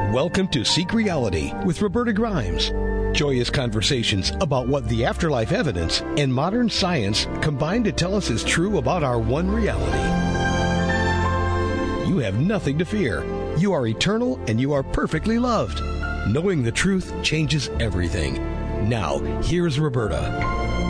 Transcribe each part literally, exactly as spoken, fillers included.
Welcome to Seek Reality with Roberta Grimes. Joyous conversations about what the afterlife evidence and modern science combine to tell us is true about our one reality. You have nothing to fear. You are eternal and you are perfectly loved. Knowing the truth changes everything. Now, here's Roberta.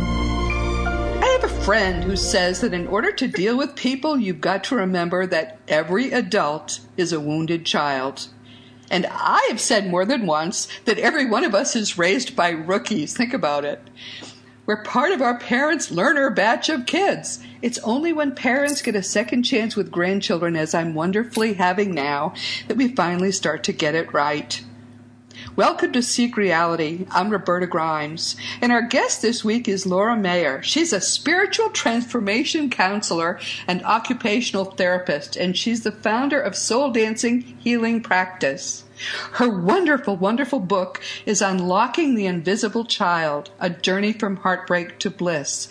I have a friend who says that in order to deal with people, you've got to remember that every adult is a wounded child. And I have said more than once that every one of us is raised by rookies. Think about it. We're part of our parents' learner batch of kids. It's only when parents get a second chance with grandchildren, as I'm wonderfully having now, that we finally start to get it right. Welcome to Seek Reality. I'm Roberta Grimes, and our guest this week is Laura Mayer. She's a spiritual transformation counselor and occupational therapist, and she's the founder of Soul Dancing Healing Practice. Her wonderful, wonderful book is Unlocking the Invisible Child, A Journey from Heartbreak to Bliss.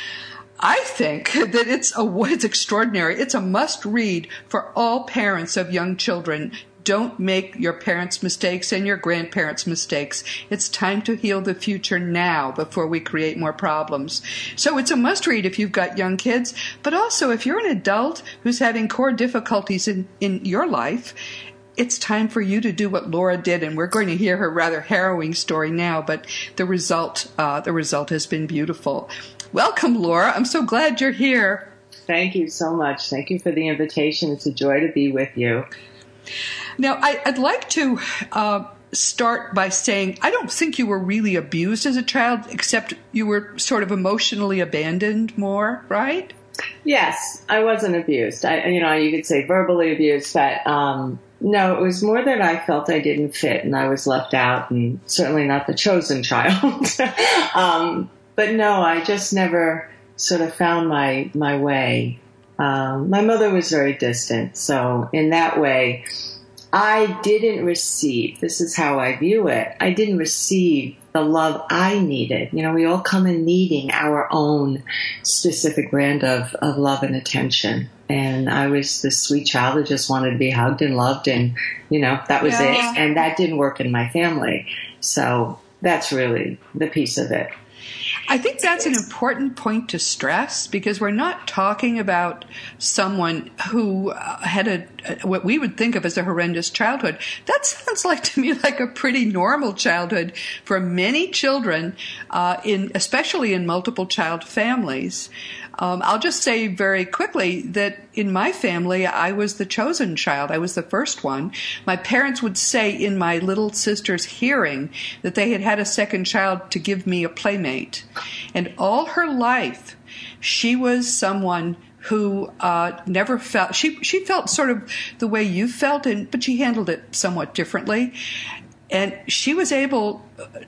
I think that it's a, it's extraordinary. It's a must-read for all parents of young children. Don't make your parents' mistakes and your grandparents' mistakes. It's time to heal the future now before we create more problems. So it's a must-read if you've got young kids, but also if you're an adult who's having core difficulties in, in your life, it's time for you to do what Laura did, and we're going to hear her rather harrowing story now, but the result, uh, the result has been beautiful. Welcome, Laura. I'm so glad you're here. Thank you so much. Thank you for the invitation. It's a joy to be with you. Now, I, I'd like to uh, start by saying I don't think you were really abused as a child, except you were sort of emotionally abandoned more, right? Yes, I wasn't abused. I, you know, you could say verbally abused, but um, no, it was more that I felt I didn't fit and I was left out, and certainly not the chosen child. um, but no, I just never sort of found my my way. Um, my mother was very distant, so in that way, I didn't receive, this is how I view it, I didn't receive the love I needed. You know, we all come in needing our own specific brand of, of love and attention. And I was this sweet child that just wanted to be hugged and loved, and, you know, that was yeah. it. And that didn't work in my family. So that's really the piece of it. I think that's an important point to stress, because we're not talking about someone who uh, had a, a what we would think of as a horrendous childhood. That sounds like to me like a pretty normal childhood for many children, uh, in especially in multiple child families. Um, I'll just say very quickly that in my family, I was the chosen child. I was the first one. My parents would say in my little sister's hearing that they had had a second child to give me a playmate. And all her life, she was someone who uh, never felt, she she felt sort of the way you felt, and but she handled it somewhat differently. And she was able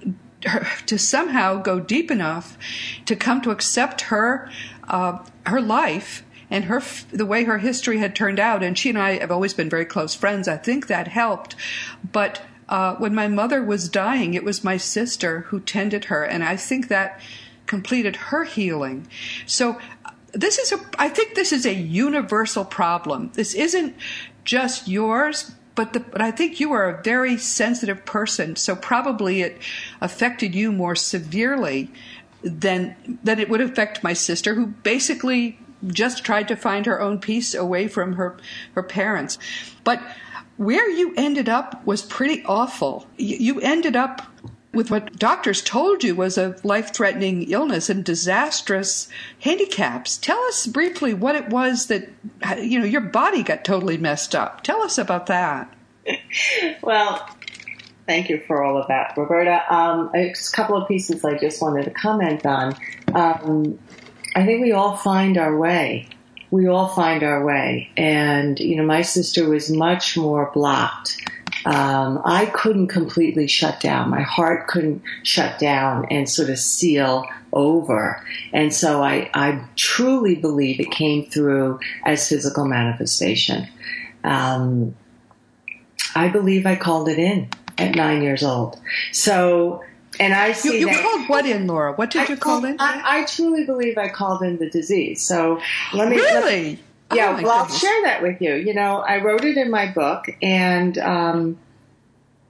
uh, to somehow go deep enough to come to accept her uh, her life and her the way her history had turned out. And she and I have always been very close friends. I think that helped. But uh, when my mother was dying, it was my sister who tended her, and I think that completed her healing. So this is a, I think this is a universal problem. This isn't just yours, but, the, but I think you are a very sensitive person, so probably it affected you more severely than, than it would affect my sister, who basically just tried to find her own peace away from her, her parents. But where you ended up was pretty awful. You, you ended up with what doctors told you was a life-threatening illness and disastrous handicaps. Tell us briefly what it was that, you know, your body got totally messed up. Tell us about that. Well, thank you for all of that, Roberta. Um, a couple of pieces I just wanted to comment on. Um, I think we all find our way. We all find our way. And, you know, my sister was much more blocked. Um, I couldn't completely shut down. My heart couldn't shut down and sort of seal over. And so I, I truly believe it came through as physical manifestation. Um, I believe I called it in at nine years old. So, and I see You, you that, called what in, Laura? What did I you call called, in? I, I truly believe I called in the disease. So let me... Really? Let, Yeah, oh well, I'll goodness. share that with you. You know, I wrote it in my book, and um,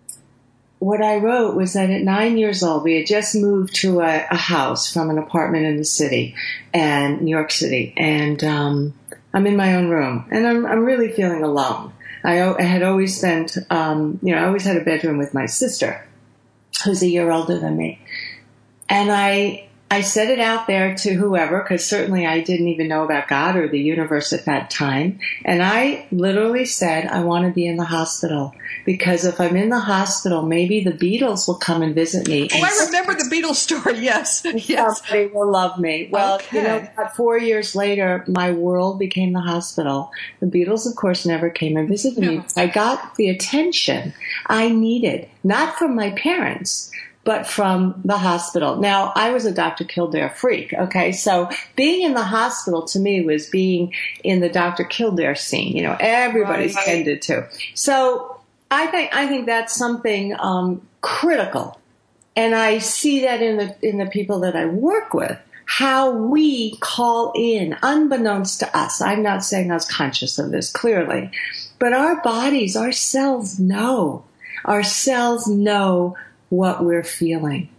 what I wrote was that at nine years old, we had just moved to a, a house from an apartment in the city, and New York City, and um, I'm in my own room, and I'm, I'm really feeling alone. I, I had always spent, um, you know, I always had a bedroom with my sister, who's a year older than me, and I I said it out there to whoever, because certainly I didn't even know about God or the universe at that time. And I literally said, I want to be in the hospital, because if I'm in the hospital, maybe the Beatles will come and visit me. Oh, I remember the Beatles story. Yes. Yes. Somebody will love me. Well, okay. you know, about four years later, my world became the hospital. The Beatles, of course, never came and visited no. me. I got the attention I needed, not from my parents, but from the hospital. Now, I was a Doctor Kildare freak, okay? So being in the hospital to me was being in the Doctor Kildare scene. You know, everybody's right. tended to. So I think I think that's something um, critical. And I see that in the in the people that I work with, how we call in, unbeknownst to us. I'm not saying I was conscious of this, clearly. But our bodies, our cells know. Our cells know what we're feeling.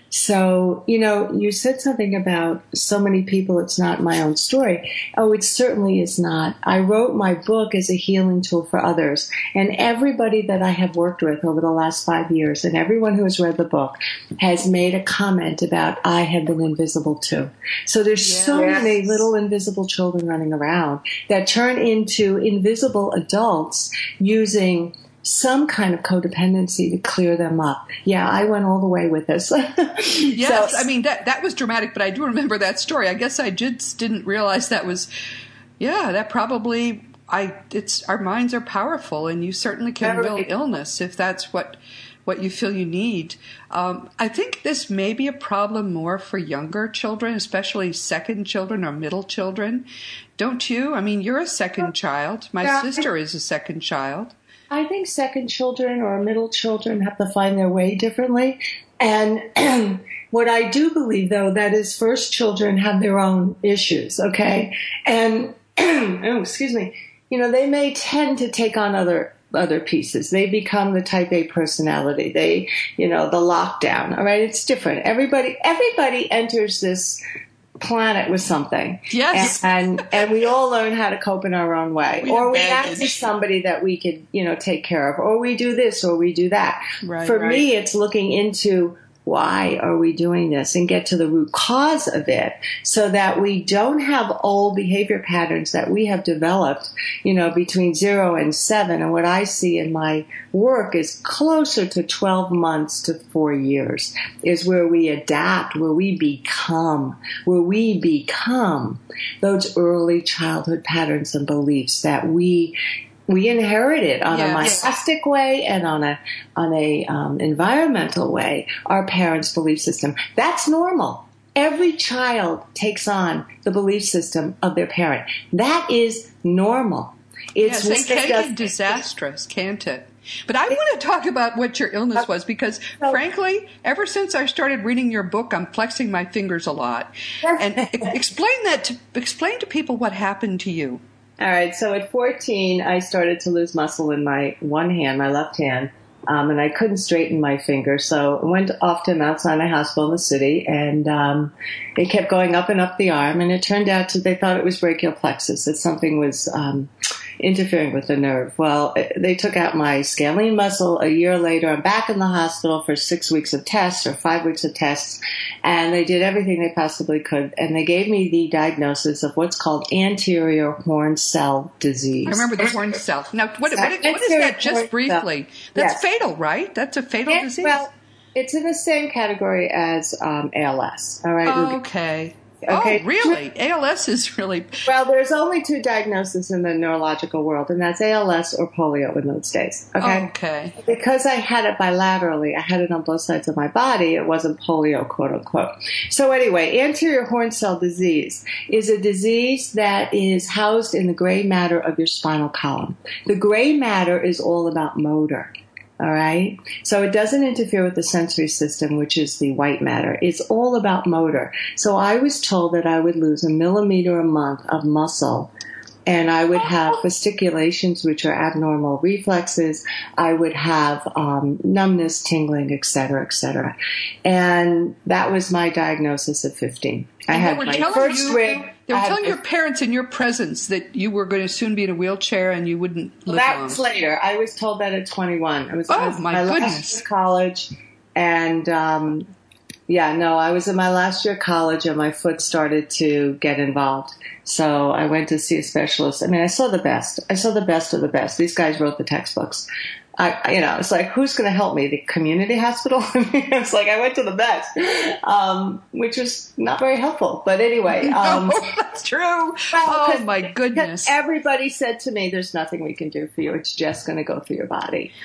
So, you know, you said something about so many people, it's not my own story. Oh, it certainly is not. I wrote my book as a healing tool for others. And everybody that I have worked with over the last five years, and everyone who has read the book, has made a comment about, I have been invisible too. So there's yes. so many little invisible children running around that turn into invisible adults using some kind of codependency to clear them up. Yeah, I went all the way with this. Yes, so, I mean, that that was dramatic, but I do remember that story. I guess I just didn't realize that was, yeah, that probably, I. it's our minds are powerful, and you certainly can will illness if that's what what you feel you need. Um, I think this may be a problem more for younger children, especially second children or middle children. Don't you? I mean, you're a second child. My yeah. sister is a second child. I think second children or middle children have to find their way differently. And what I do believe, though, that is first children have their own issues, okay? And, oh, excuse me, you know, they may tend to take on other other pieces. They become the type A personality. They, you know, the lockdown, all right? It's different. Everybody, everybody enters this planet with something. Yes. And, and and we all learn how to cope in our own way. We or we baggage. ask somebody that we could, you know, take care of. Or we do this or we do that. Right, For right. me, it's looking into why are we doing this and get to the root cause of it so that we don't have old behavior patterns that we have developed, you know, between zero and seven. And what I see in my work is closer to twelve months to four years is where we adapt, where we become, where we become those early childhood patterns and beliefs that we We inherit it on yes. a myastic way and on a on a um, environmental way, our parents' belief system. That's normal. Every child takes on the belief system of their parent. That is normal. It's yes, it can be disastrous, can't it? But I want to talk about what your illness was because, so, frankly, ever since I started reading your book, I'm flexing my fingers a lot. And explain that to, explain to people what happened to you. All right. So at fourteen, I started to lose muscle in my one hand, my left hand, um, and I couldn't straighten my finger. So I went off to Mount Sinai Hospital in the city, and um, it kept going up and up the arm. And it turned out to, they thought it was brachial plexus, that something was um, interfering with the nerve. Well, they took out my scalene muscle. A year later, I'm back in the hospital for six weeks of tests or five weeks of tests. And they did everything they possibly could. And they gave me the diagnosis of what's called anterior horn cell disease. I remember the horn cell. Now, what, what, what is that just briefly? That's yes. fatal, right? That's a fatal and, disease? Well, it's in the same category as um, A L S. All right. Oh, okay. Okay. Oh, really? A L S is really... Well, there's only two diagnoses in the neurological world, and that's A L S or polio in those days. Okay. Okay. Because I had it bilaterally, I had it on both sides of my body, it wasn't polio, quote unquote. So anyway, anterior horn cell disease is a disease that is housed in the gray matter of your spinal column. The gray matter is all about motor. All right. So it doesn't interfere with the sensory system, which is the white matter. It's all about motor. So I was told that I would lose a millimeter a month of muscle and I would have fasciculations, which are abnormal reflexes. I would have um, numbness, tingling, et cetera, et cetera. And that was my diagnosis at fifteen. I and had they were my telling first you, rib. They were I telling had- your parents in your presence that you were going to soon be in a wheelchair and you wouldn't live That long. was later. I was told that at twenty-one. I was, Oh, I was in my last goodness. year of college, and um, yeah, no, I was in my last year of college, and my foot started to get involved. So I went to see a specialist. I mean, I saw the best. I saw the best of the best. These guys wrote the textbooks. I, you know, it's like, who's going to help me? The community hospital? I mean, it's like I went to the best, um, which was not very helpful. But anyway, um, oh, that's true. well, oh 'cause- my goodness! everybody said to me, "There's nothing we can do for you. It's just going to go through your body."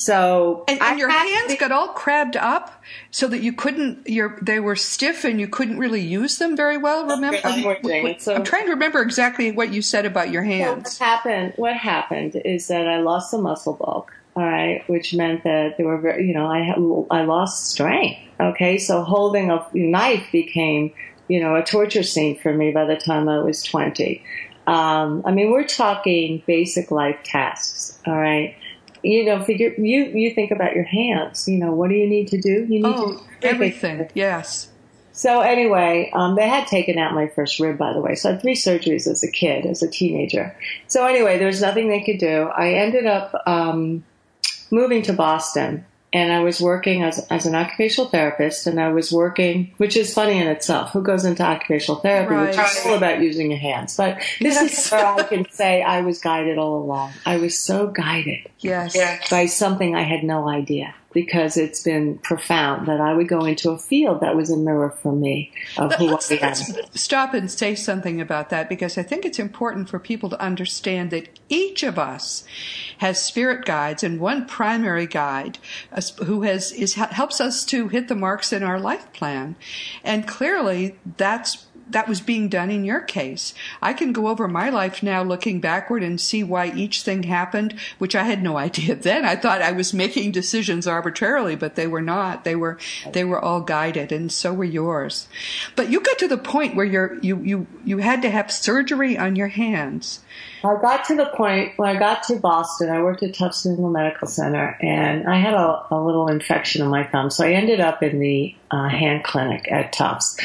So And, I and your had to hands be- got all crabbed up so that you couldn't. Your they were stiff and you couldn't really use them very well. Remember? I'm working. I'm, So- I'm trying to remember exactly what you said about your So hands. what happened? What happened is that I lost the muscle bulk. All right, which meant that they were very, you know, I ha- I lost strength. Okay, so holding a knife became, you know, a torture scene for me by the time I was twenty. Um, I mean, we're talking basic life tasks. All right, you know, figure you you think about your hands. You know, what do you need to do? You need Oh, to everything. Yes. So anyway, um, they had taken out my first rib, by the way. So I had three surgeries as a kid, as a teenager. So anyway, there was nothing they could do. I ended up um, moving to Boston, and I was working as as an occupational therapist, and I was working, which is funny in itself. Who goes into occupational therapy, which Right. is all about using your hands? But this Yes. is where I can say I was guided all along. I was so guided Yes. by something I had no idea, because it's been profound that I would go into a field that was a mirror for me of who Let's, I am. let's stop and say something about that, because I think it's important for people to understand that each of us has spirit guides, and one primary guide uh, who has is helps us to hit the marks in our life plan, and clearly that's. That was being done in your case. I can go over my life now looking backward and see why each thing happened, which I had no idea then. I thought I was making decisions arbitrarily, but they were not. They were, they were all guided, and so were yours. But you got to the point where you're, you, you, you had to have surgery on your hands. I got to the point when I got to Boston. I worked at Tufts New England Medical Center, and I had a, a little infection in my thumb. So I ended up in the uh, hand clinic at Tufts,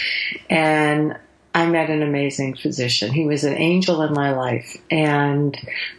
and I met an amazing physician. He was an angel in my life, and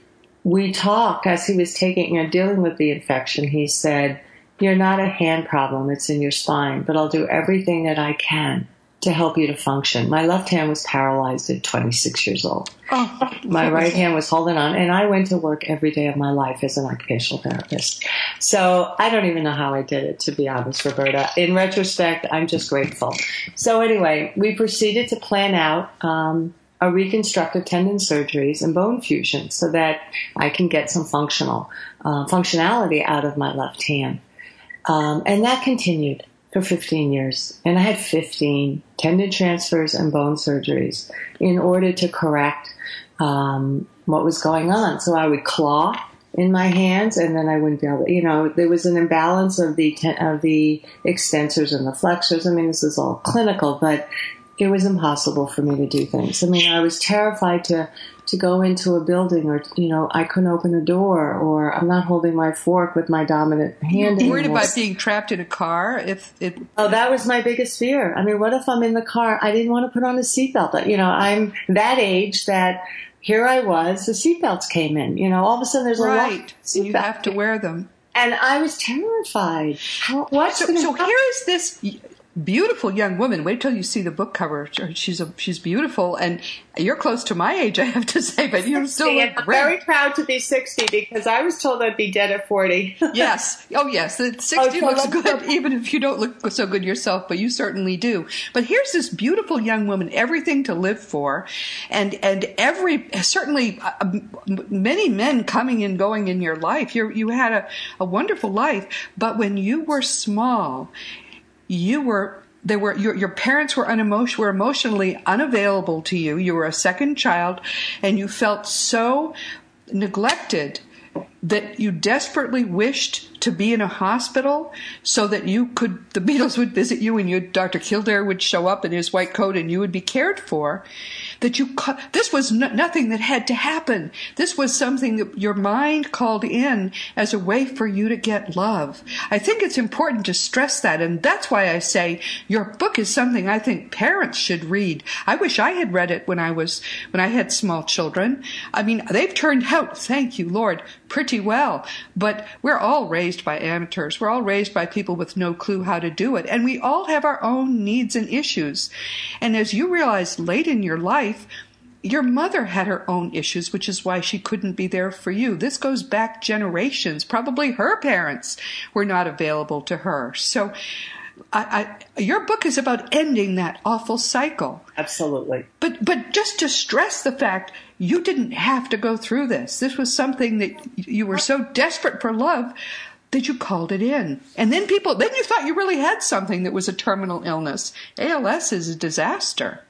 we talked as he was taking, you know, dealing with the infection. He said, "You're not a hand problem; it's in your spine. But I'll do everything that I can to help you to function." My left hand was paralyzed at twenty-six years old. Oh, My right hand was holding on, and I went to work every day of my life as an occupational therapist. So I don't even know how I did it, to be honest, Roberta. In retrospect, I'm just grateful. So anyway, we proceeded to plan out um, a reconstructive tendon surgeries and bone fusion so that I can get some functional uh, functionality out of my left hand. Um, and that continued for fifteen years. And I had fifteen tendon transfers and bone surgeries in order to correct um, what was going on. So I would claw in my hands, and then I wouldn't be able to, you know, there was an imbalance of the, ten, of the extensors and the flexors. I mean, this is all clinical, but it was impossible for me to do things. I mean, I was terrified to, to go into a building, or, you know, I couldn't open a door, or I'm not holding my fork with my dominant hand you worried anymore. about being trapped in a car? If it, Oh, that was my biggest fear. I mean, what if I'm in the car? I didn't want to put on a seatbelt. You know, I'm that age that here I was, the seatbelts came in. You know, all of a sudden there's a lot right, of and you seatbelts. have to wear them. And I was terrified. How, what's So, going to so happen? here is this beautiful young woman. Wait till you see the book cover. She's a, she's beautiful, and you're close to my age, I have to say, but you still look I'm great. very proud to be sixty, because I was told I'd be dead at forty. Yes. Oh, yes. The sixty Oh, so looks let's good, go- even if you don't look so good yourself, but you certainly do. But here's this beautiful young woman, everything to live for, and and every certainly uh, m- many men coming and going in your life. You you had a, a wonderful life, but when you were small, you were. There were your your parents were unemotion were emotionally unavailable to you. You were a second child, and you felt so neglected that you desperately wished to be in a hospital so that you could, the Beatles would visit you and you, Doctor Kildare would show up in his white coat and you would be cared for. that you, this was no, nothing that had to happen. This was something that your mind called in as a way for you to get love. I think it's important to stress that, and that's why I say your book is something I think parents should read. I wish I had read it when I was, when I had small children. I mean, they've turned out, thank you, Lord, pretty well, but we're all raised by amateurs. We're all raised by people with no clue how to do it, and we all have our own needs and issues. And as you realize late in your life, your mother had her own issues, which is why she couldn't be there for you. This goes back generations. Probably her parents were not available to her. So I, I, your book is about ending that awful cycle. Absolutely. But but just to stress the fact, you didn't have to go through this. This was something that you were so desperate for love that you called it in. And then people, then you thought you really had something that was a terminal illness. A L S is a disaster.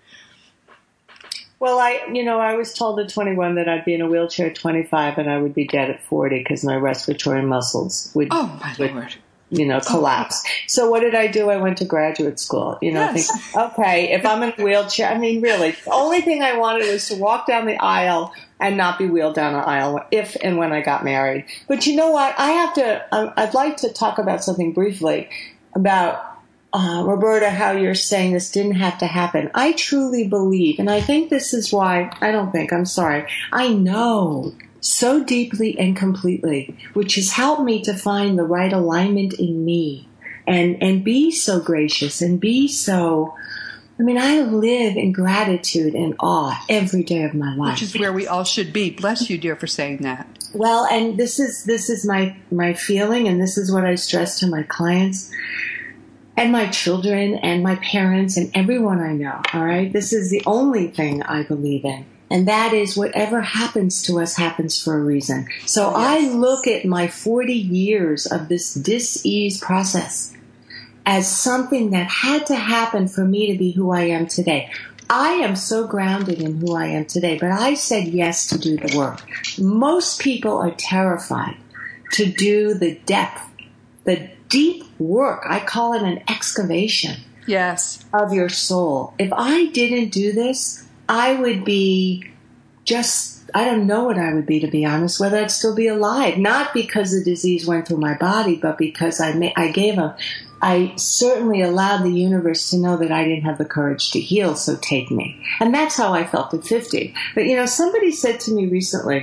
Well, I, you know, I was told at twenty-one that I'd be in a wheelchair at twenty-five and I would be dead at forty because my respiratory muscles would, oh my would, Lord. you know, collapse. So what did I do? I went to graduate school. You know, Yes. thinking, okay, if I'm in a wheelchair, I mean, really, the only thing I wanted was to walk down the aisle and not be wheeled down an aisle if and when I got married. But you know what? I have to, I'd like to talk about something briefly about, uh, Roberta, how you're saying this didn't have to happen. I truly believe, and I think this is why, I don't think, I'm sorry, I know so deeply and completely, which has helped me to find the right alignment in me and, and be so gracious and be so, I mean, I live in gratitude and awe every day of my life. Which is where we all should be. Bless you, dear, for saying that. Well, and this is, this is my, my feeling, and this is what I stress to my clients and my children and my parents and everyone I know, all right? This is the only thing I believe in. And that is whatever happens to us happens for a reason. So Yes. I look at my forty years of this dis-ease process as something that had to happen for me to be who I am today. I am so grounded in who I am today, but I said yes to do the work. Most people are terrified to do the depth, the deep work. I call it an excavation. Yes. Of your soul. If I didn't do this, I would be just, I don't know what I would be, to be honest, whether I'd still be alive. Not because the disease went through my body, but because I ma- I gave a, I certainly allowed the universe to know that I didn't have the courage to heal, so take me. And that's how I felt at fifty. But, you know, somebody said to me recently,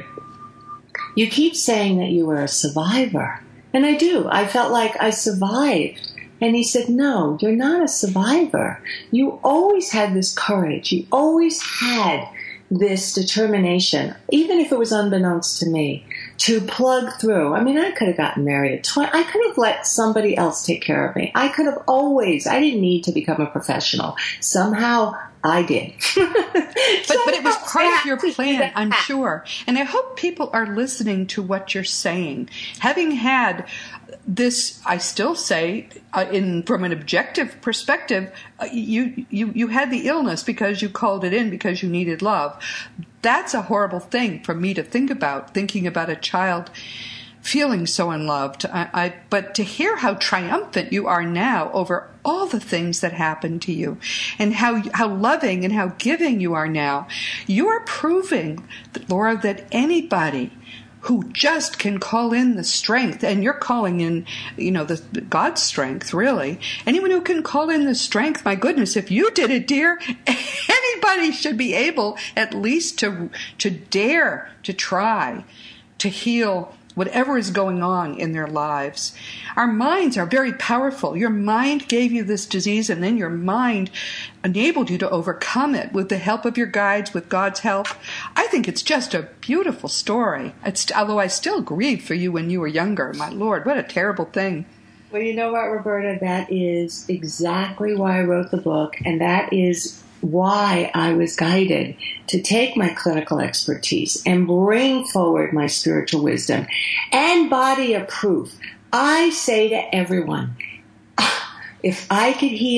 you keep saying that you were a survivor. And I do. I felt like I survived. And he said, no, you're not a survivor. You always had this courage. You always had this determination, even if it was unbeknownst to me, to plug through. I mean, I could have gotten married at twenty. I could have let somebody else take care of me. I could have always, I didn't need to become a professional. Somehow I did. But, but it was part of your plan, I'm sure. And I hope people are listening to what you're saying. Having had this, I still say, uh, in from an objective perspective, uh, you, you, you had the illness because you called it in because you needed love. That's a horrible thing for me to think about, thinking about a child feeling so unloved. I, I, but to hear how triumphant you are now over all the things that happened to you and how, how loving and how giving you are now, you are proving, Laura, that anybody who just can call in the strength, and you're calling in, you know, the God's strength, really. Anyone who can call in the strength, my goodness, if you did it, dear, anybody should be able at least to to dare to try to heal whatever is going on in their lives. Our minds are very powerful. Your mind gave you this disease, and then your mind enabled you to overcome it with the help of your guides, with God's help. I think it's just a beautiful story. It's, although I still grieve for you when you were younger. My Lord, what a terrible thing. Well, you know what, Roberta? That is exactly why I wrote the book, and that is why I was guided to take my clinical expertise and bring forward my spiritual wisdom and body of proof. I say to everyone, if I could heal,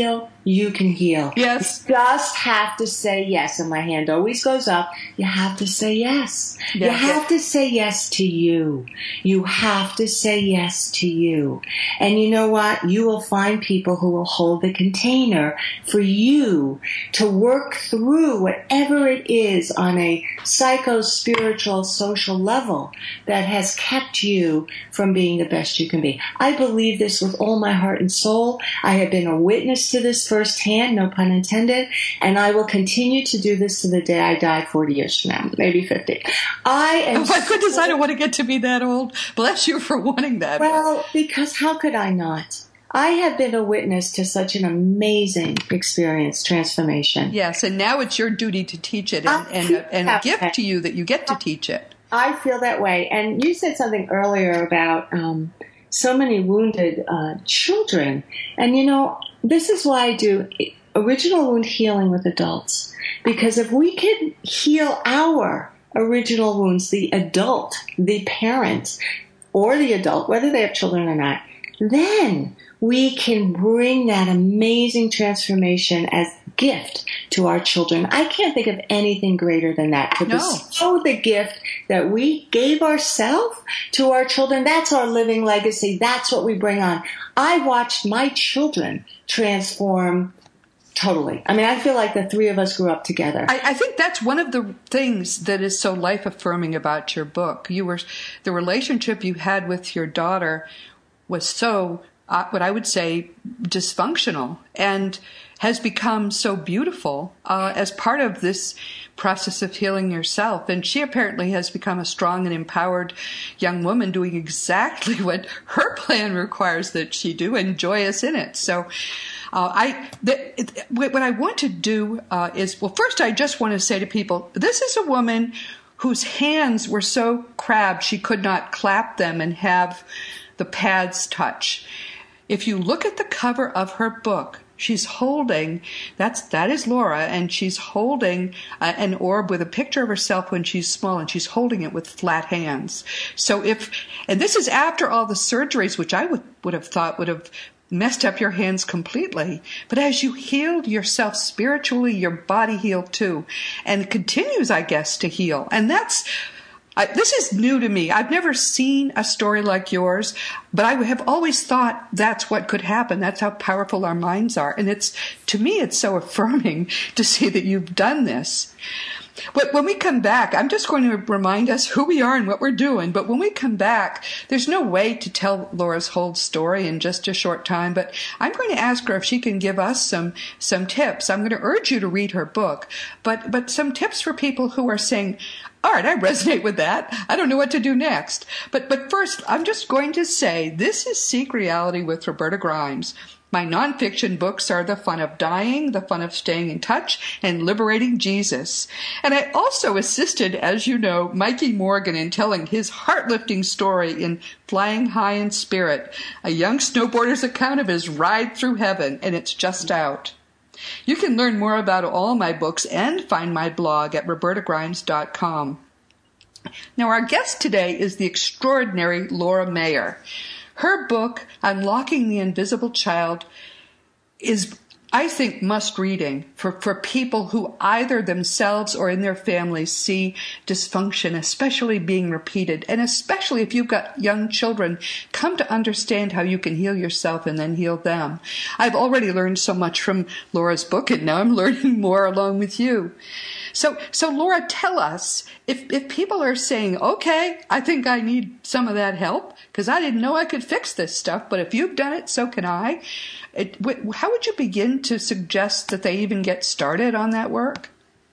you can heal. Yes. You just have to say yes. And my hand always goes up. You have to say yes. yes you have yes. to say yes to you. You have to say yes to you. And you know what? You will find people who will hold the container for you to work through whatever it is on a psycho-spiritual, social level that has kept you from being the best you can be. I believe this with all my heart and soul. I have been a witness to this firsthand, no pun intended, and I will continue to do this to the day I die forty years from now, maybe fifty. I am. Oh my so goodness, I don't want to get to be that old. Bless you for wanting that. Well, because how could I not? I have been a witness to such an amazing experience, transformation. Yes, and now it's your duty to teach it, and, and, a, and a gift to you that you get to teach it. I feel that way. And you said something earlier about um, so many wounded uh, children. And, you know, this is why I do original wound healing with adults. Because if we can heal our original wounds, the adult, the parent, or the adult, whether they have children or not, then we can bring that amazing transformation as gift to our children. I can't think of anything greater than that. To no. bestow the gift that we gave ourselves to our children, that's our living legacy. That's what we bring on. I watched my children transform totally. I mean, I feel like the three of us grew up together. I, I think that's one of the things that is so life-affirming about your book. You were, the relationship you had with your daughter was so, uh, what I would say, dysfunctional, and has become so beautiful uh, as part of this process of healing yourself. And she apparently has become a strong and empowered young woman doing exactly what her plan requires that she do, and joyous in it. So uh, I, the, it, what I want to do uh, is, well, first I just want to say to people, this is a woman whose hands were so crabbed she could not clap them and have the pads touch. If you look at the cover of her book, she's holding, that's, that is Laura, and she's holding uh, an orb with a picture of herself when she's small, and she's holding it with flat hands. So if, and this is after all the surgeries, which I would, would have thought would have messed up your hands completely. But as you healed yourself spiritually, your body healed too, and continues, I guess, to heal. And that's, I, this is new to me. I've never seen a story like yours, but I have always thought that's what could happen. That's how powerful our minds are. And it's, to me, it's so affirming to see that you've done this. But when we come back, I'm just going to remind us who we are and what we're doing. But when we come back, there's no way to tell Laura's whole story in just a short time. But I'm going to ask her if she can give us some some tips. I'm going to urge you to read her book, but but some tips for people who are saying, all right, I resonate with that. I don't know what to do next. But but first, I'm just going to say this is Seek Reality with Roberta Grimes. My nonfiction books are The Fun of Dying, The Fun of Staying in Touch, and Liberating Jesus. And I also assisted, as you know, Mikey Morgan in telling his heart-lifting story in Flying High in Spirit, a young snowboarder's account of his ride through heaven, and it's just out. You can learn more about all my books and find my blog at roberta grimes dot com. Now, our guest today is the extraordinary Laura Mayer. Her book, Unlocking the Invisible Child, is, I think, must-reading for, for people who either themselves or in their families see dysfunction, especially being repeated, and especially if you've got young children, come to understand how you can heal yourself and then heal them. I've already learned so much from Laura's book, and now I'm learning more along with you. So, so Laura, tell us, if, if people are saying, okay, I think I need some of that help, because I didn't know I could fix this stuff, but if you've done it, so can I. It, how would you begin to suggest that they even get started on that work?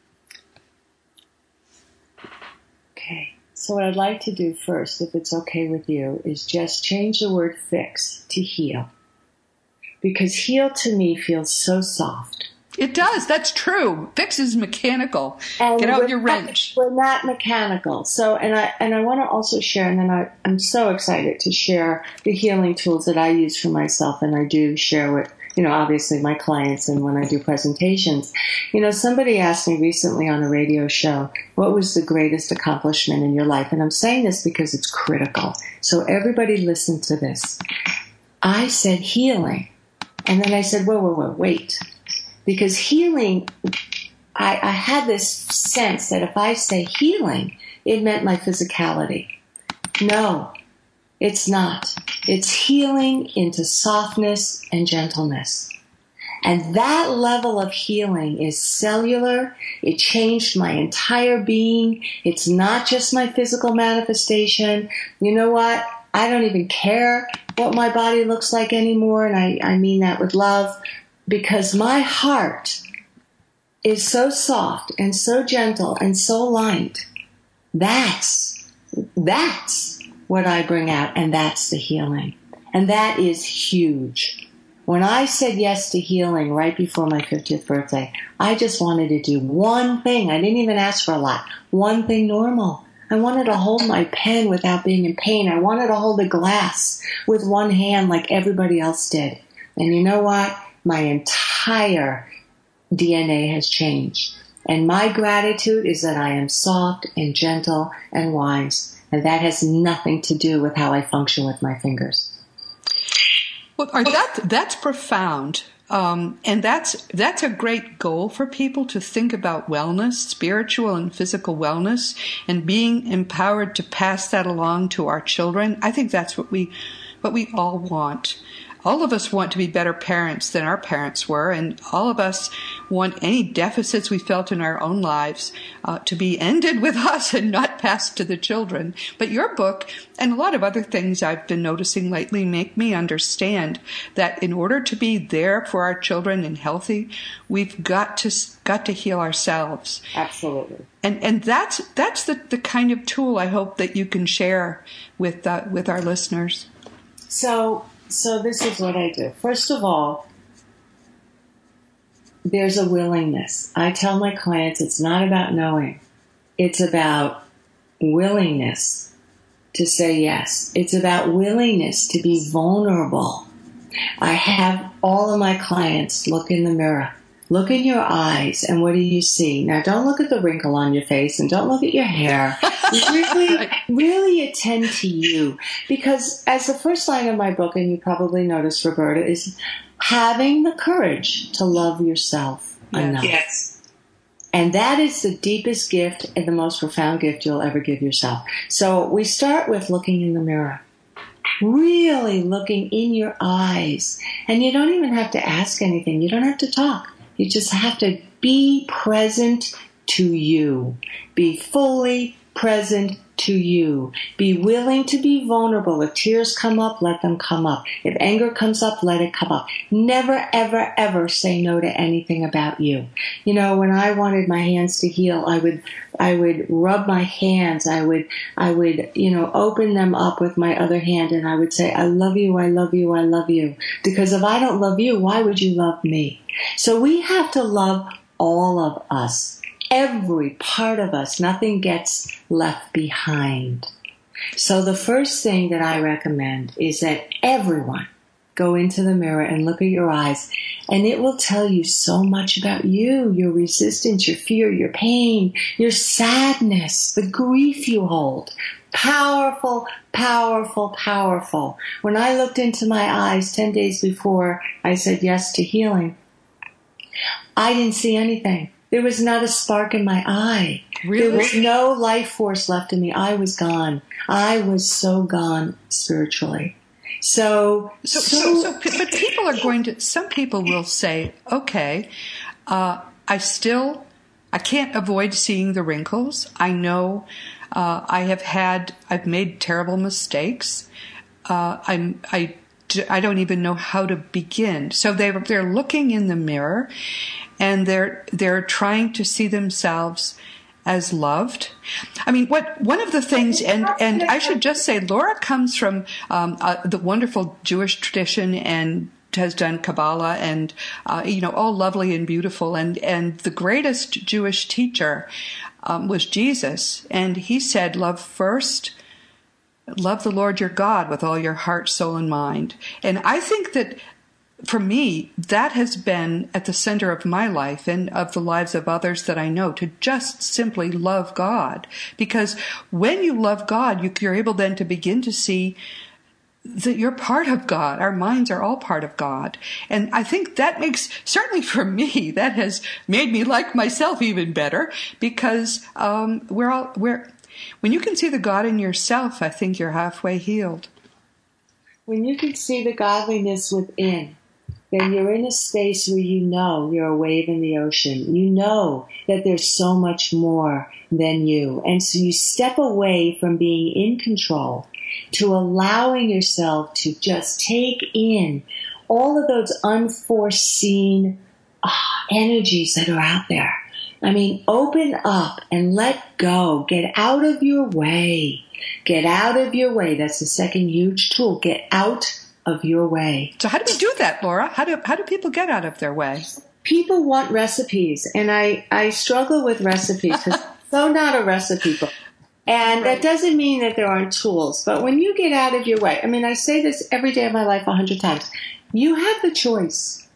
Okay. So what I'd like to do first, if it's okay with you, is just change the word fix to heal. Because heal to me feels so soft. It does. That's true. Fix is mechanical. And Get out your not, wrench. We're not mechanical. So, and I and I want to also share, and then I, I'm so excited to share the healing tools that I use for myself, and I do share with, you know, obviously my clients and when I do presentations. You know, somebody asked me recently on a radio show, what was the greatest accomplishment in your life? And I'm saying this because it's critical. So everybody listen to this. I said healing. And then I said, whoa, whoa, whoa, wait. Because healing, I, I had this sense that if I say healing, it meant my physicality. No, it's not. It's healing into softness and gentleness. And that level of healing is cellular. It changed my entire being. It's not just my physical manifestation. You know what? I don't even care what my body looks like anymore, and I, I mean that with love, because my heart is so soft and so gentle and so light. That's, that's what I bring out, and that's the healing. And that is huge. When I said yes to healing right before my fiftieth birthday, I just wanted to do one thing. I didn't even ask for a lot. One thing normal. I wanted to hold my pen without being in pain. I wanted to hold a glass with one hand like everybody else did. And you know what? My entire D N A has changed. And my gratitude is that I am soft and gentle and wise. And that has nothing to do with how I function with my fingers. Well, that, that's profound. Um, and that's that's a great goal for people to think about wellness, spiritual and physical wellness, and being empowered to pass that along to our children. I think that's what we what we all want. All of us want to be better parents than our parents were, and all of us want any deficits we felt in our own lives uh, to be ended with us and not passed to the children. But your book and a lot of other things I've been noticing lately make me understand that in order to be there for our children and healthy, we've got to got to heal ourselves. Absolutely. And and that's that's the, the kind of tool I hope that you can share with uh, with our listeners. So. So this is what I do. First of all, there's a willingness. I tell my clients it's not about knowing. It's about willingness to say yes. It's about willingness to be vulnerable. I have all of my clients look in the mirror. Look in your eyes, and what do you see? Now, don't look at the wrinkle on your face, and don't look at your hair. Really, really attend to you. Because as the first line of my book, and you probably noticed, Roberta, is having the courage to love yourself enough. Yes. And that is the deepest gift and the most profound gift you'll ever give yourself. So we start with looking in the mirror. Really looking in your eyes. And you don't even have to ask anything. You don't have to talk. You just have to be present to you. Be fully present to you. Be willing to be vulnerable. If tears come up, let them come up. If anger comes up, let it come up. Never, ever, ever say no to anything about you. You know, when I wanted my hands to heal, I would, I would rub my hands. I would, I would, you know, open them up with my other hand, and I would say, I love you, I love you, I love you. Because if I don't love you, why would you love me? So we have to love all of us. Every part of us, nothing gets left behind. So the first thing that I recommend is that everyone go into the mirror and look at your eyes, and it will tell you so much about you, your resistance, your fear, your pain, your sadness, the grief you hold. Powerful, powerful, powerful. When I looked into my eyes ten days before I said yes to healing, I didn't see anything. There was not a spark in my eye. Really? There was no life force left in me. I was gone. I was so gone spiritually. So, so, so, so, so but people are going to, some people will say, okay, uh, I still, I can't avoid seeing the wrinkles. I know, uh, I have had, I've made terrible mistakes. Uh, I'm, I, I don't even know how to begin. So they they're looking in the mirror, and they're they're trying to see themselves as loved. I mean, what one of the things, and and I should just say, Laura comes from um, uh, the wonderful Jewish tradition and has done Kabbalah, and uh, you know, all lovely and beautiful. And and the greatest Jewish teacher um, was Jesus, and he said, "Love first." Love the Lord your God with all your heart, soul, and mind. And I think that for me, that has been at the center of my life and of the lives of others that I know, to just simply love God. Because when you love God, you're able then to begin to see that you're part of God. Our minds are all part of God. And I think that makes, certainly for me, that has made me like myself even better, because um, we're all, we're, when you can see the God in yourself, I think you're halfway healed. When you can see the godliness within, then you're in a space where you know you're a wave in the ocean. You know that there's so much more than you. And so you step away from being in control to allowing yourself to just take in all of those unforeseen uh, energies that are out there. I mean, open up and let go. Get out of your way. Get out of your way. That's the second huge tool. Get out of your way. So how do we do that, Laura? How do how do people get out of their way? People want recipes, and I, I struggle with recipes because I'm so not a recipe book. And right. That doesn't mean that there aren't tools. But when you get out of your way, I mean, I say this every day of my life a hundred times. You have the choice.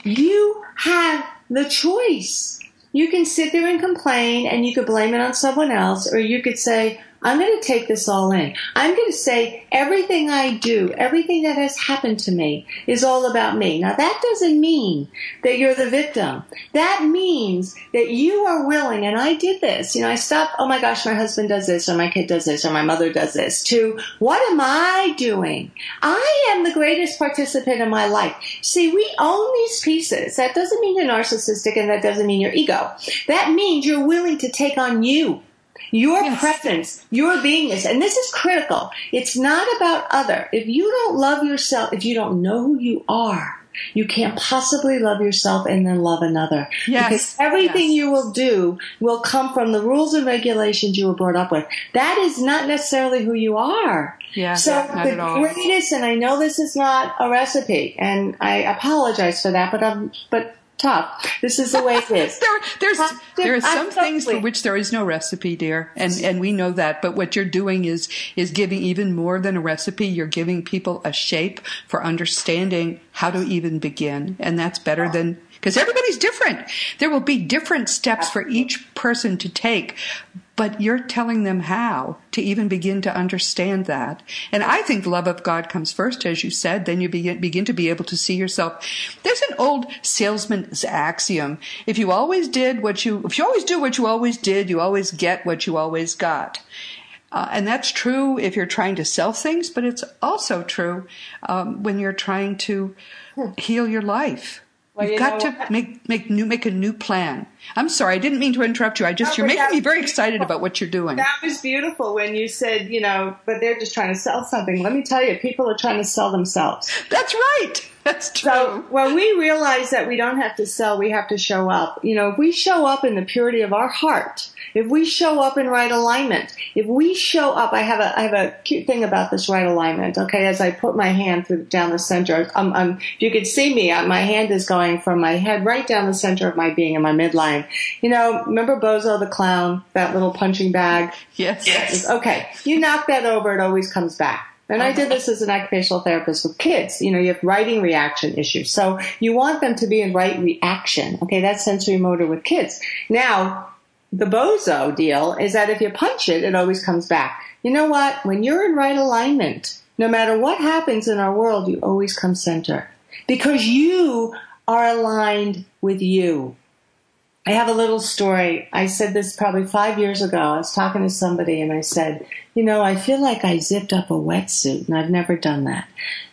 You have the choice. You can sit there and complain, and you could blame it on someone else, or you could say, I'm going to take this all in. I'm going to say everything I do, everything that has happened to me is all about me. Now, that doesn't mean that you're the victim. That means that you are willing, and I did this. You know, I stopped, oh my gosh, my husband does this, or my kid does this, or my mother does this, to what am I doing? I am the greatest participant in my life. See, we own these pieces. That doesn't mean you're narcissistic, and that doesn't mean you're ego. That means you're willing to take on you. Your yes. presence, your beingness, and this is critical. It's not about other. If you don't love yourself, if you don't know who you are, you can't possibly love yourself and then love another. Yes. Because everything yes. you will do will come from the rules and regulations you were brought up with. That is not necessarily who you are. Yeah, so not the at all. greatest, and I know this is not a recipe, and I apologize for that, but I'm, but tough. This is the way it is. there, there's there are some things for which there is no recipe, dear, and and we know that. But what you're doing is is giving even more than a recipe. You're giving people a shape for understanding how to even begin, and that's better than, because everybody's different. There will be different steps for each person to take. But you're telling them how to even begin to understand that. And I think the love of God comes first, as you said. Then you begin, begin to be able to see yourself. There's an old salesman's axiom. If you always did what you, if you always do what you always did, you always get what you always got. Uh, and that's true if you're trying to sell things, but it's also true um, when you're trying to heal your life. Well, You've you got to what? make make new make a new plan. I'm sorry, I didn't mean to interrupt you. I just no, you're making me very beautiful. excited about what you're doing. That was beautiful when you said, you know, but they're just trying to sell something. Let me tell you, people are trying to sell themselves. That's right. That's true. So when we realize that we don't have to sell, we have to show up. You know, if we show up in the purity of our heart, if we show up in right alignment, if we show up, I have a I have a cute thing about this right alignment. Okay, as I put my hand through, down the center, um, um, if you could see me, uh, my hand is going from my head right down the center of my being in my midline. You know, remember Bozo the clown, that little punching bag? Yes. Yes. Okay, you knock that over, it always comes back. And I did this as an occupational therapist with kids. You know, you have writing reaction issues. So you want them to be in right reaction. Okay, that's sensory motor with kids. Now, the bozo deal is that if you punch it, it always comes back. You know what? When you're in right alignment, no matter what happens in our world, you always come center. Because you are aligned with you. I have a little story. I said this probably five years ago. I was talking to somebody and I said, you know, I feel like I zipped up a wetsuit and I've never done that.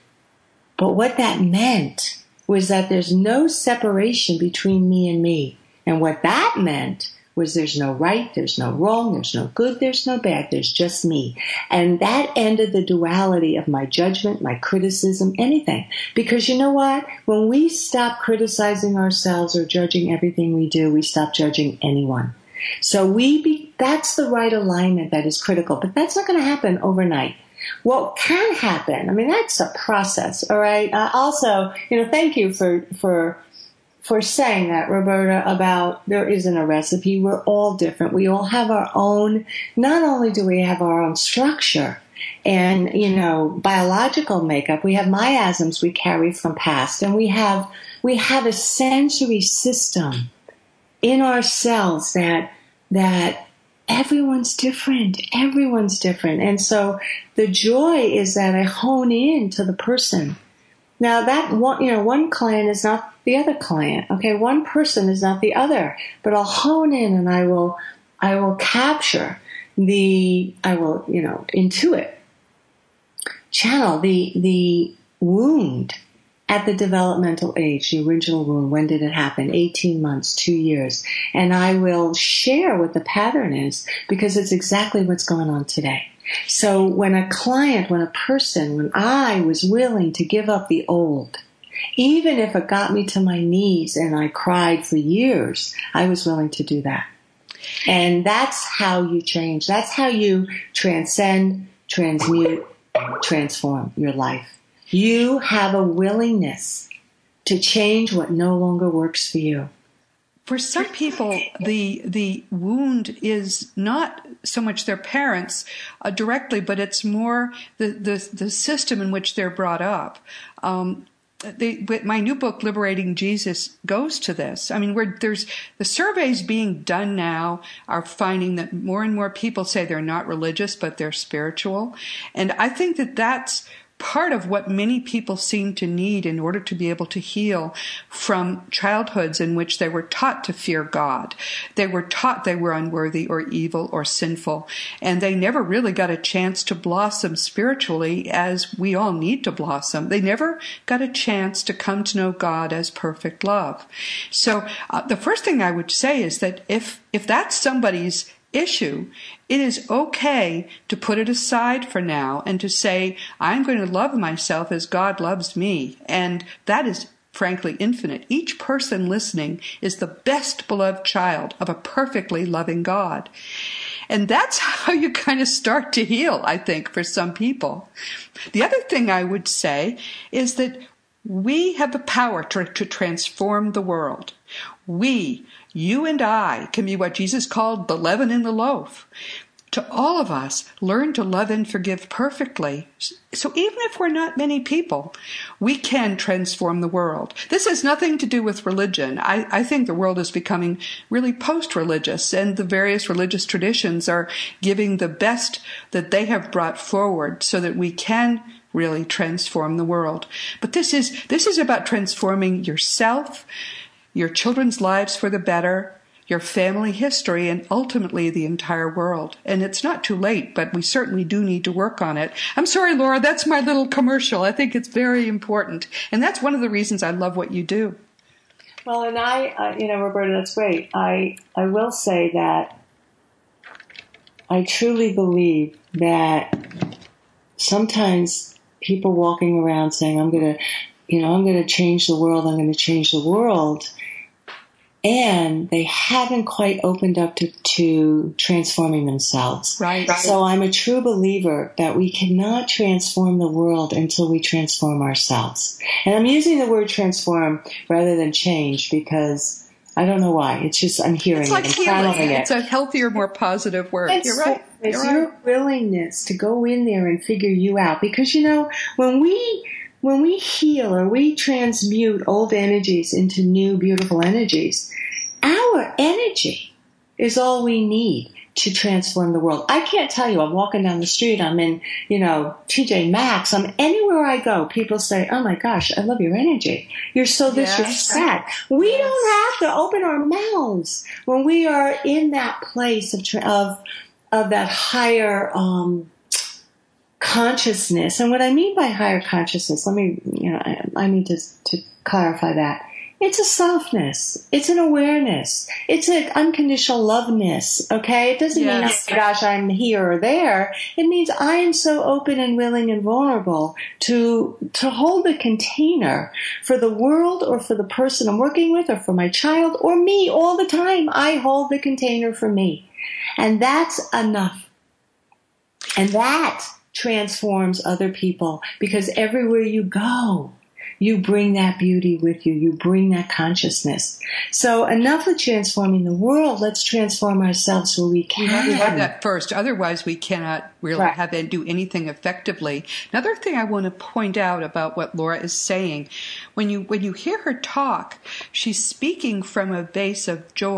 But what that meant was that there's no separation between me and me. And what that meant was there's no right, there's no wrong, there's no good, there's no bad, there's just me. And that ended the duality of my judgment, my criticism, anything. Because you know what? When we stop criticizing ourselves or judging everything we do, we stop judging anyone. So we be, that's the right alignment that is critical. But that's not going to happen overnight. What can happen, I mean, that's a process, all right? Uh, also, you know, thank you for for for saying that, Roberta, about there isn't a recipe. We're all different. We all have our own, not only do we have our own structure and, you know, biological makeup, we have miasms we carry from past, and we have we have a sensory system in our cells that that everyone's different. Everyone's different. And so the joy is that I hone in to the person. Now that one, you know, one client is not the other client. Okay. One person is not the other, but I'll hone in and I will, I will capture the, I will, you know, intuit, channel the, the wound at the developmental age, the original wound. When did it happen? eighteen months, two years. And I will share what the pattern is because it's exactly what's going on today. So when a client, when a person, when I was willing to give up the old, even if it got me to my knees and I cried for years, I was willing to do that. And that's how you change. That's how you transcend, transmute, transform your life. You have a willingness to change what no longer works for you. For some people, the the wound is not so much their parents uh, directly, but it's more the, the, the system in which they're brought up. Um, they, but my new book, Liberating Jesus, goes to this. I mean, where there's the surveys being done now are finding that more and more people say they're not religious, but they're spiritual. And I think that that's part of what many people seem to need in order to be able to heal from childhoods in which they were taught to fear God. They were taught they were unworthy or evil or sinful, and they never really got a chance to blossom spiritually as we all need to blossom. They never got a chance to come to know God as perfect love. So uh, the first thing I would say is that if if that's somebody's issue, it is okay to put it aside for now and to say, I'm going to love myself as God loves me. And that is frankly infinite. Each person listening is the best beloved child of a perfectly loving God. And that's how you kind of start to heal, I think, for some people. The other thing I would say is that we have the power to, to transform the world. We, you and I, can be what Jesus called the leaven in the loaf. To all of us, learn to love and forgive perfectly. So even if we're not many people, we can transform the world. This has nothing to do with religion. I, I think the world is becoming really post-religious, and the various religious traditions are giving the best that they have brought forward so that we can really transform the world. But this is this is about transforming yourself, your children's lives for the better, your family history, and ultimately the entire world. And it's not too late, but we certainly do need to work on it. I'm sorry, Laura, that's my little commercial. I think it's very important. And that's one of the reasons I love what you do. Well, and I, uh, you know, Roberta, that's great. I, I will say that I truly believe that sometimes people walking around saying, I'm going to, you know, I'm going to change the world, I'm going to change the world, and they haven't quite opened up to, to transforming themselves. Right. So I'm a true believer that we cannot transform the world until we transform ourselves. And I'm using the word transform rather than change because I don't know why. It's just I'm hearing it's like it. Healing. It. It's a healthier, more positive word. It's You're right. It's You're your right. willingness to go in there and figure you out. Because, you know, when we... When we heal or we transmute old energies into new, beautiful energies, our energy is all we need to transform the world. I can't tell you, I'm walking down the street, I'm in, you know, T J Maxx, I'm anywhere I go, people say, oh my gosh, I love your energy. You're so this, Yes. you're that. We yes. don't have to open our mouths when we are in that place of, of, of that higher, um, consciousness. And what I mean by higher consciousness, let me, you know, I, I need to, to clarify that. It's a softness. It's an awareness. It's an unconditional loveness. Okay. It doesn't yes. mean, oh my gosh, I'm here or there. It means I am so open and willing and vulnerable to, to hold the container for the world or for the person I'm working with or for my child or me all the time. I hold the container for me. And that's enough. And that transforms other people because everywhere you go, you bring that beauty with you. You bring that consciousness. So enough of transforming the world. Let's transform ourselves so we can. We have to have that first. Otherwise, we cannot really right. have and do anything effectively. Another thing I want to point out about what Laura is saying, when you when you hear her talk, she's speaking from a base of joy.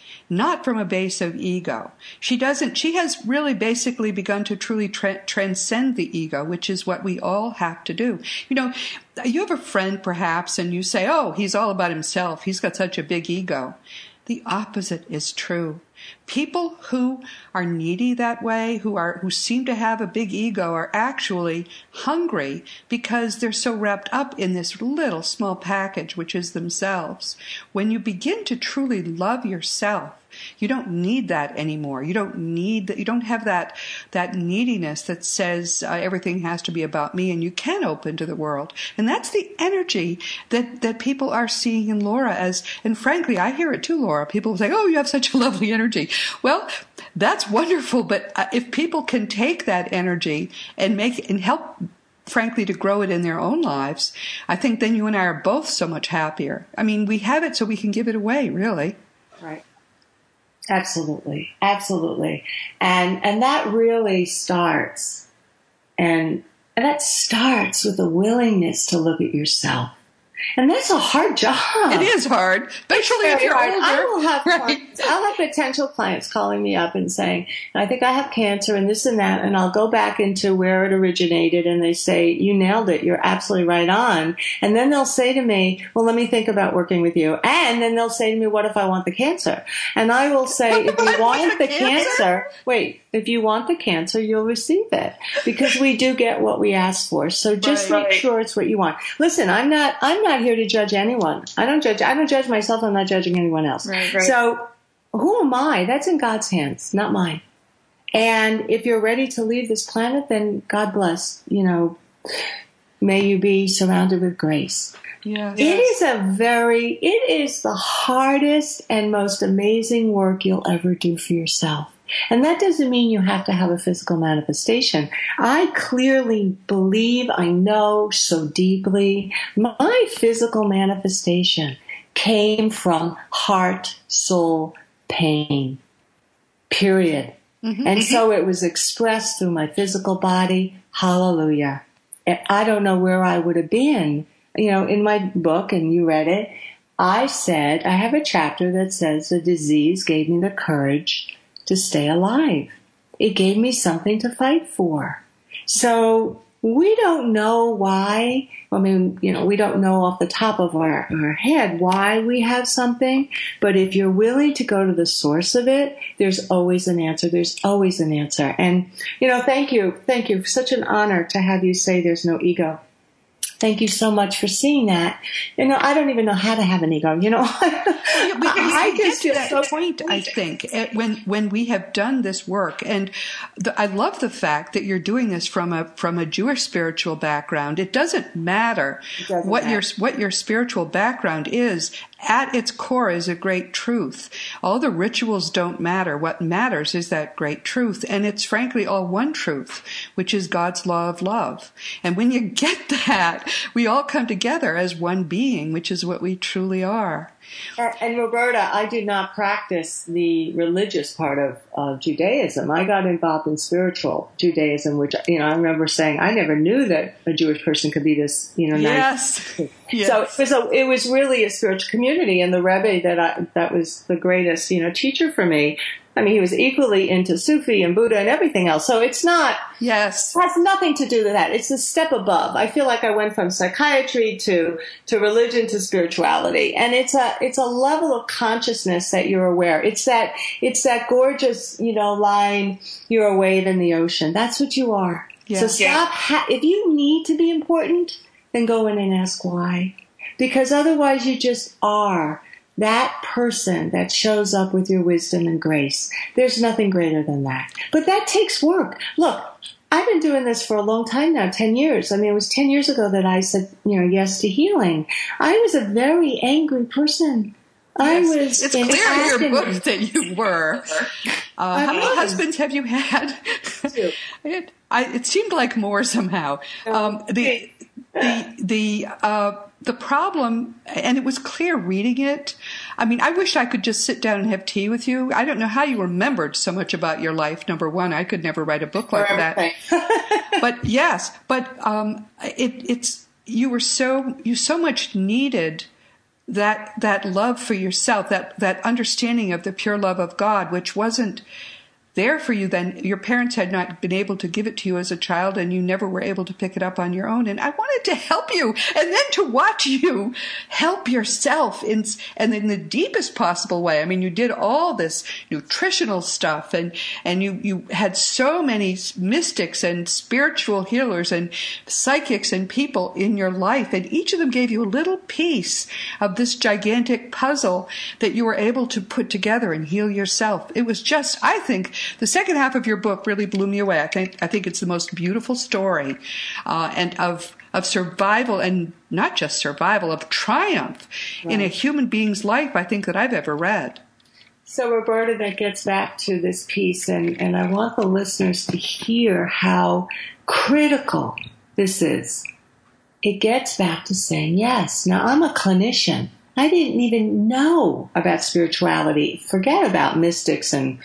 not from a base of ego. She doesn't, she has really basically begun to truly tra- transcend the ego, which is what we all have to do. You know, you have a friend perhaps and you say, oh, he's all about himself. He's got such a big ego. The opposite is true. People who are needy that way, who are who seem to have a big ego, are actually hungry because they're so wrapped up in this little small package, which is themselves. When you begin to truly love yourself, you don't need that anymore. You don't need that. You don't have that that neediness that says uh, everything has to be about me, and you can open to the world. And that's the energy that that people are seeing in Laura. As and frankly, I hear it too, Laura. People say, "Oh, you have such a lovely energy." Well, that's wonderful. But uh, if people can take that energy and make and help, frankly, to grow it in their own lives, I think then you and I are both so much happier. I mean, we have it so we can give it away, really. Right. Absolutely. Absolutely. And, and that really starts, and, and that starts with a willingness to look at yourself. And that's a hard job. It is hard, especially if you're hard. older. I will have right. clients, I'll have potential clients calling me up and saying, I think I have cancer and this and that, and I'll go back into where it originated, and they say, you nailed it, you're absolutely right on. And then they'll say to me, well, let me think about working with you. And then they'll say to me, what if I want the cancer? And I will say, if you want the cancer? cancer, wait, if you want the cancer, you'll receive it, because we do get what we ask for. So just right. make sure it's what you want. Listen, I'm not, I'm not here to judge anyone. I don't judge, I don't judge myself. I'm not judging anyone else. Right, right. So who am I? That's in God's hands, not mine. And if you're ready to leave this planet, then God bless, you know, may you be surrounded with grace. Yeah. It is a very, it is the hardest and most amazing work you'll ever do for yourself. And that doesn't mean you have to have a physical manifestation. I clearly believe, I know so deeply, my physical manifestation came from heart, soul, pain, period. Mm-hmm. And so it was expressed through my physical body. Hallelujah. And I don't know where I would have been. You know, in my book, and you read it, I said, I have a chapter that says the disease gave me the courage to stay alive. It gave me something to fight for. So we don't know why. I mean, you know, we don't know off the top of our, our head why we have something. But if you're willing to go to the source of it, there's always an answer. There's always an answer. And, you know, thank you. Thank you. Such an honor to have you say there's no ego. Thank you so much for seeing that. You know, I don't even know how to have an ego. You know, we, we, I we just get feel to so that point, I think, when when we have done this work. And the, I love the fact that you're doing this from a from a Jewish spiritual background. It doesn't matter it doesn't what matter. your what your spiritual background is. At its core is a great truth. All the rituals don't matter. What matters is that great truth. And it's frankly all one truth, which is God's law of love. And when you get that, we all come together as one being, which is what we truly are. And, and Roberta, I did not practice the religious part of uh, Judaism. I got involved in spiritual Judaism, which, you know, I remember saying I never knew that a Jewish person could be this, you know, yes. nice. Yes. So it was, a, it was really a spiritual community, and the Rebbe that I, that was the greatest, you know, teacher for me. I mean, he was equally into Sufi and Buddha and everything else. So it's not, yes, it has nothing to do with that. It's a step above. I feel like I went from psychiatry to, to religion to spirituality. And it's a, it's a level of consciousness that you're aware. It's that, it's that gorgeous, you know, line, you're a wave in the ocean. That's what you are. Yes. So stop, ha- if you need to be important, then go in and ask why. Because otherwise you just are that person that shows up with your wisdom and grace. There's nothing greater than that. But that takes work. Look, I've been doing this for a long time now, ten years. I mean, it was ten years ago that I said, you know, yes to healing. I was a very angry person. I yes. was. It's clear in your book that you were. Uh, how many husbands have you had? Two. it, I, it seemed like more somehow. Um, the the the uh, the problem, and it was clear reading it. I mean, I wish I could just sit down and have tea with you. I don't know how you remembered so much about your life. Number one, I could never write a book like that. But yes, but um, it, it's you were so you so much needed that that love for yourself, that that understanding of the pure love of God, which wasn't there for you then. Your parents had not been able to give it to you as a child, and you never were able to pick it up on your own. And I wanted to help you, and then to watch you help yourself in and in the deepest possible way. I mean, you did all this nutritional stuff, and and you you had so many mystics and spiritual healers and psychics and people in your life, and each of them gave you a little piece of this gigantic puzzle that you were able to put together and heal yourself. It was just, I think, the second half of your book really blew me away. I think I think it's the most beautiful story, uh, and of of survival, and not just survival, of triumph right. in a human being's life, I think, that I've ever read. So, Roberta, that gets back to this piece, and, and I want the listeners to hear how critical this is. It gets back to saying yes. Now, I'm a clinician. I didn't even know about spirituality. Forget about mystics and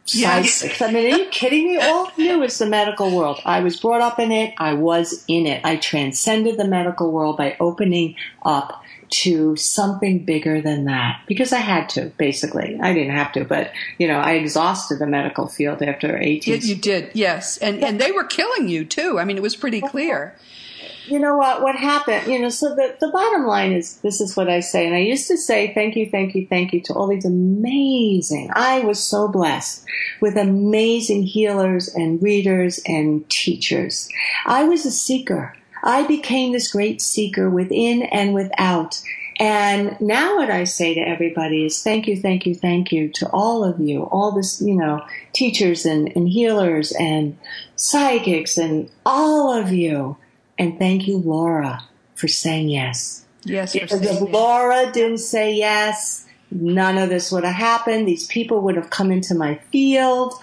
Yes. I mean, are you kidding me? All I knew was the medical world. I was brought up in it. I was in it. I transcended the medical world by opening up to something bigger than that, because I had to, basically. I didn't have to, but, you know, I exhausted the medical field after eighteen. You, you did, yes. And, and they were killing you, too. I mean, it was pretty clear. You know what, what happened, you know, so the, the bottom line is, this is what I say, and I used to say thank you, thank you, thank you to all these amazing, I was so blessed with amazing healers and readers and teachers. I was a seeker. I became this great seeker within and without. And now what I say to everybody is thank you, thank you, thank you to all of you, all this, you know, teachers and, and healers and psychics and all of you. And thank you, Laura, for saying yes. Yes, because if Laura didn't say yes, none of this would have happened. These people would have come into my field.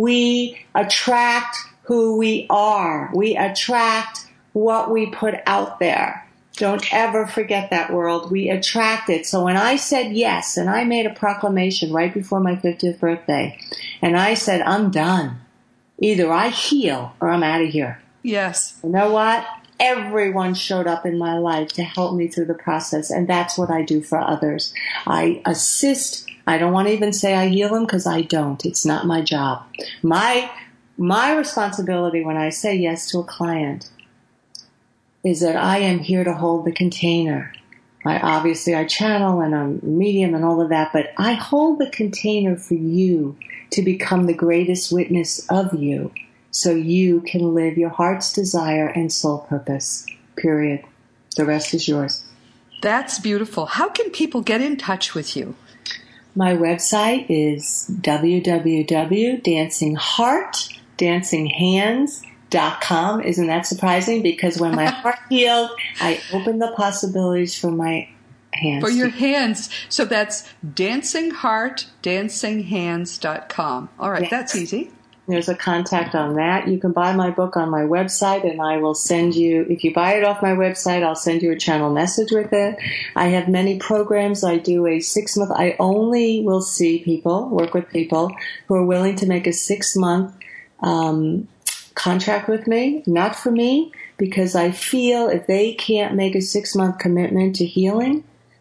We attract who we are. We attract what we put out there. Don't ever forget that, world. We attract it. So when I said yes, and I made a proclamation right before my fiftieth birthday, and I said, I'm done. Either I heal or I'm out of here. Yes. You know what? Everyone showed up in my life to help me through the process, and that's what I do for others. I assist. I don't want to even say I heal them, because I don't. It's not my job. My my responsibility when I say yes to a client is that I am here to hold the container. I obviously I channel and I'm medium and all of that, but I hold the container for you to become the greatest witness of you, so you can live your heart's desire and soul purpose, period. The rest is yours. That's beautiful. How can people get in touch with you? My website is w w w dot dancing heart dancing hands dot com. Isn't that surprising? Because when my heart healed, I opened the possibilities for my hands. For your hands. So that's dancing heart dancing hands dot com. All right, yes. That's easy. There's a contact on that. You can buy my book on my website, and I will send you, if you buy it off my website, I'll send you a channel message with it. I have many programs. I do a six-month, I only will see people, work with people who are willing to make a six-month um, contract with me, not for me, because I feel if they can't make a six-month commitment to healing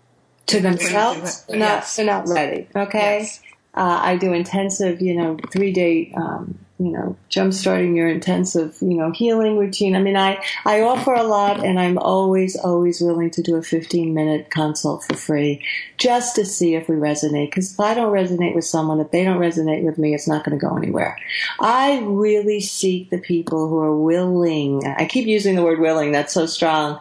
to themselves, they're not, yes. they're not ready, okay? Yes. Uh, I do intensive, you know, three-day, um, you know, jump-starting your intensive, you know, healing routine. I mean, I, I offer a lot, and I'm always, always willing to do a fifteen-minute consult for free just to see if we resonate. Because if I don't resonate with someone, if they don't resonate with me, it's not going to go anywhere. I really seek the people who are willing, I keep using the word willing, that's so strong,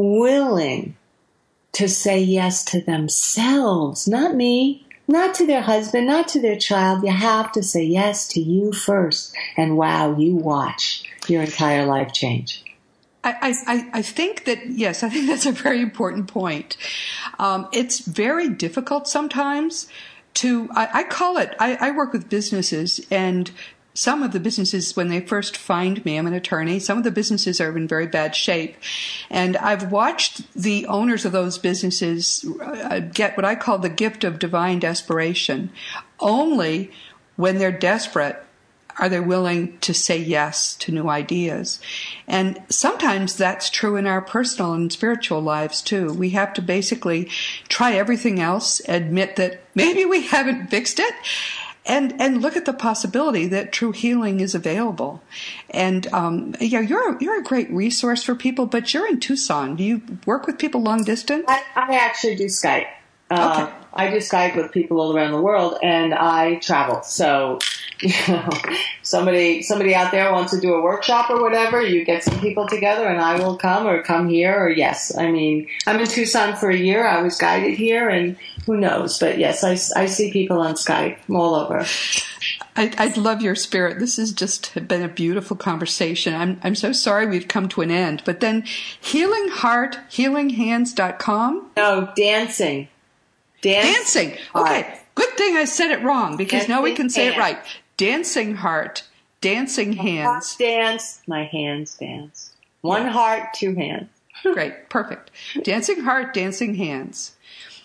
willing to say yes to themselves, not me. Not to their husband, not to their child. You have to say yes to you first. And wow, you watch your entire life change. I, I, I think that, yes, I think that's a very important point. Um, it's very difficult sometimes to, I, I call it, I, I work with businesses, and some of the businesses, when they first find me, I'm an attorney, some of the businesses are in very bad shape. And I've watched the owners of those businesses get what I call the gift of divine desperation. Only when they're desperate are they willing to say yes to new ideas? And sometimes that's true in our personal and spiritual lives too. We have to basically try everything else, admit that maybe we haven't fixed it, and and look at the possibility that true healing is available. And um, yeah, you're you're a great resource for people, but you're in Tucson. Do you work with people long distance? I, I actually do Skype. Uh, okay. I do Skype with people all around the world, and I travel. So, you know, somebody somebody out there wants to do a workshop or whatever, you get some people together, and I will come or come here. Or yes, I mean, I'm in Tucson for a year. I was guided here, and who knows? But yes, I, I see people on Skype all over. I, I love your spirit. This has just been a beautiful conversation. I'm I'm so sorry we've come to an end. But then healing heart healing hands dot com? No, dancing. Dance Dancing. Okay. Heart. Good thing I said it wrong because Dancing now we can say hand. it right. Dancing heart, dancing hands. Heart dance, my hands dance. One Yes. heart, two hands. Great. Perfect. Dancing heart, dancing hands.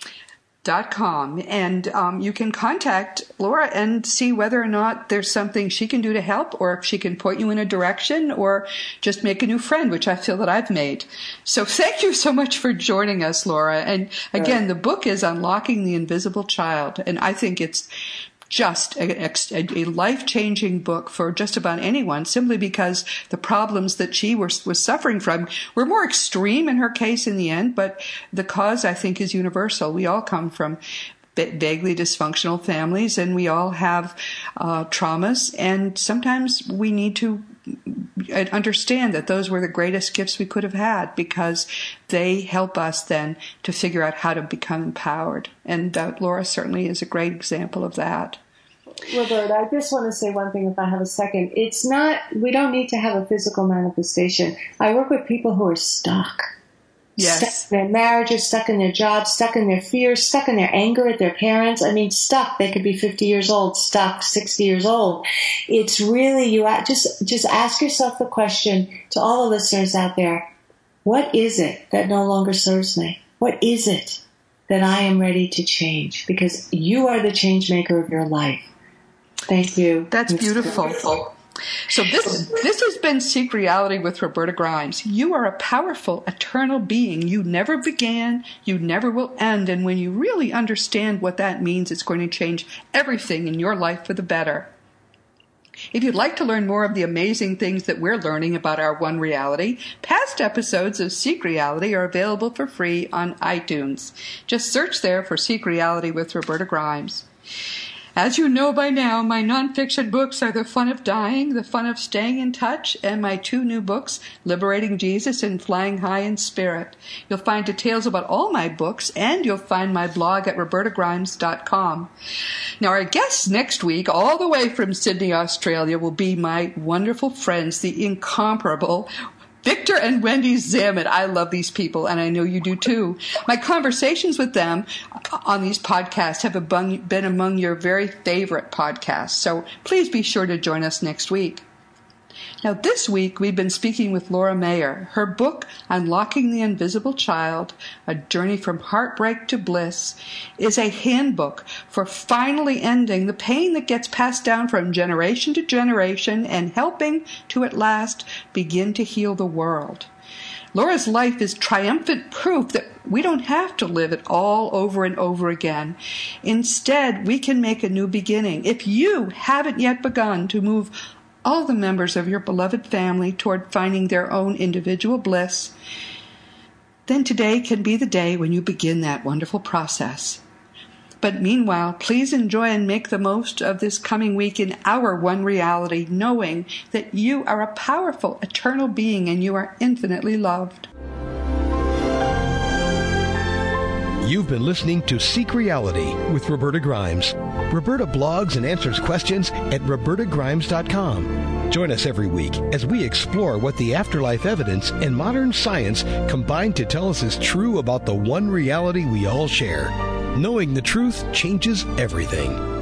Dot com, and um, you can contact Laura and see whether or not there's something she can do to help, or if she can point you in a direction, or just make a new friend, which I feel that I've made. So thank you so much for joining us, Laura. And again, the book is Unlocking the Invisible Child, and I think it's just a, a, a life-changing book for just about anyone, simply because the problems that she was, was suffering from were more extreme in her case in the end, but the cause, I think, is universal. We all come from vaguely dysfunctional families, and we all have uh, traumas, and sometimes we need to understand that those were the greatest gifts we could have had, because they help us then to figure out how to become empowered. And uh, Laura certainly is a great example of that. Roberta, I just want to say one thing if I have a second. It's not, we don't need to have a physical manifestation. I work with people who are stuck. Yes. Stuck in their marriages, stuck in their jobs, stuck in their fears, stuck in their anger at their parents. I mean, stuck. They could be fifty years old, stuck, sixty years old. It's really, you just, just ask yourself the question, to all the listeners out there, what is it that no longer serves me? What is it that I am ready to change? Because you are the change maker of your life. Thank you. That's beautiful. So this this has been Seek Reality with Roberta Grimes. You are a powerful, eternal being. You never began, you never will end. And when you really understand what that means, it's going to change everything in your life for the better. If you'd like to learn more of the amazing things that we're learning about our One Reality, past episodes of Seek Reality are available for free on iTunes. Just search there for Seek Reality with Roberta Grimes. As you know by now, my nonfiction books are The Fun of Dying, The Fun of Staying in Touch, and my two new books, Liberating Jesus and Flying High in Spirit. You'll find details about all my books, and you'll find my blog at roberta grimes dot com. Now, our guests next week, all the way from Sydney, Australia, will be my wonderful friends, the incomparable Victor and Wendy Zammit. I love these people, and I know you do too. My conversations with them on these podcasts have been among your very favorite podcasts, so please be sure to join us next week. Now, this week, we've been speaking with Laura Mayer. Her book, Unlocking the Invisible Child, A Journey from Heartbreak to Bliss, is a handbook for finally ending the pain that gets passed down from generation to generation and helping to, at last, begin to heal the world. Laura's life is triumphant proof that we don't have to live it all over and over again. Instead, we can make a new beginning. If you haven't yet begun to move all the members of your beloved family toward finding their own individual bliss, then today can be the day when you begin that wonderful process. But meanwhile, please enjoy and make the most of this coming week in our One Reality, knowing that you are a powerful, eternal being and you are infinitely loved. You've been listening to Seek Reality with Roberta Grimes. Roberta blogs and answers questions at roberta grimes dot com. Join us every week as we explore what the afterlife evidence and modern science combine to tell us is true about the one reality we all share. Knowing the truth changes everything.